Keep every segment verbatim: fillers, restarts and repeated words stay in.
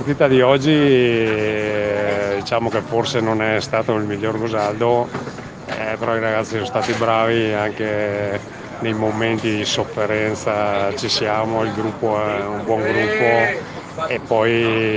partita di oggi eh, diciamo che forse non è stato il miglior Gosaldo, eh, però i ragazzi sono stati bravi anche nei momenti di sofferenza, ci siamo, il gruppo è un buon gruppo e poi,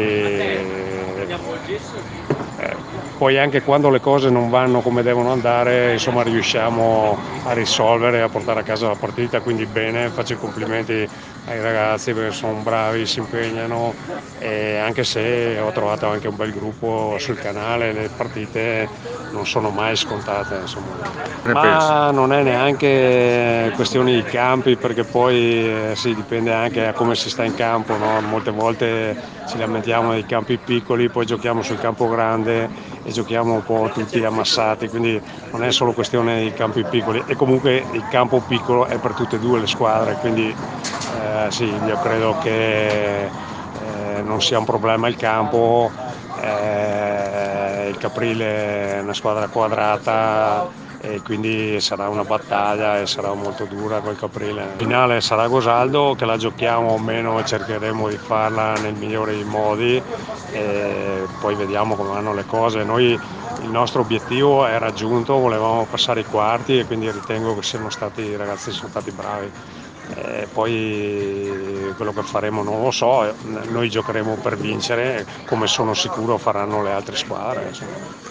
eh, poi anche quando le cose non vanno come devono andare, insomma riusciamo a risolvere e a portare a casa la partita, quindi bene, faccio i complimenti ai ragazzi perché sono bravi, si impegnano, e anche se ho trovato anche un bel gruppo sul canale, le partite non sono mai scontate, insomma. Ne pensi? Ma non è neanche questione di campi, perché poi eh, sì, dipende anche da come si sta in campo, no? Molte volte ci lamentiamo dei campi piccoli, poi giochiamo sul campo grande e giochiamo un po' tutti ammassati, quindi non è solo questione di campi piccoli, e comunque il campo piccolo è per tutte e due le squadre, quindi eh, sì, io credo che eh, non sia un problema il campo. Eh, il Caprile è una squadra quadrata e quindi sarà una battaglia e sarà molto dura col Caprile. La finale sarà Gosaldo, che la giochiamo o meno e cercheremo di farla nel migliore dei modi, e poi vediamo come vanno le cose. Noi il nostro obiettivo è raggiunto, volevamo passare i quarti e quindi ritengo che siano stati, i ragazzi sono stati bravi. E poi quello che faremo non lo so, noi giocheremo per vincere come sono sicuro faranno le altre squadre, insomma.